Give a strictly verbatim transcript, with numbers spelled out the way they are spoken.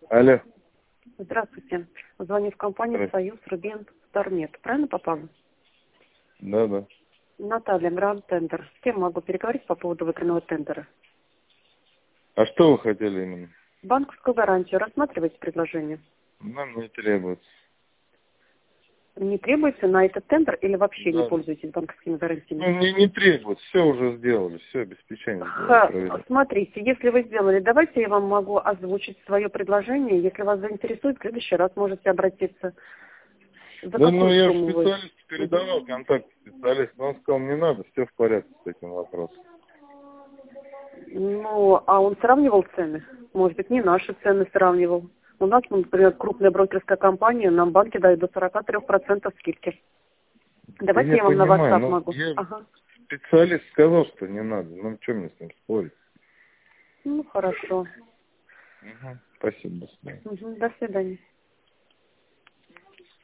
Алло. Здравствуйте. Звоню в компанию «Союз Рубин Стармет». Правильно попала? Да, да. Наталья, Гранд Тендер. С кем могу переговорить по поводу выигранного тендера? А что вы хотели именно? Банковскую гарантию. Рассматриваете предложение? Нам не требуется. Не требуется на этот тендер или вообще не Да. пользуетесь банковскими гарантиями? Ну, не, не требуется. Все уже сделали. Все, обеспечение сделали. Ха, Провели. смотрите, если вы сделали, давайте я вам могу озвучить свое предложение. Если вас заинтересует, в следующий раз можете обратиться. За Да, ну какую я сумму вы? специалист передавал контакт специалиста, но он сказал, не надо, все в порядке с этим вопросом. Ну, а он сравнивал цены? Может быть, не наши цены сравнивал. У нас, ну, например, крупная брокерская компания, нам банки дают до сорок три процента скидки. Да Давайте я я вам на понимаю, WhatsApp но могу. я Ага. специалист сказал, что не надо. Ну, что мне с ним спорить? Ну, хорошо. Угу. Спасибо, до свидания. Угу. До свидания.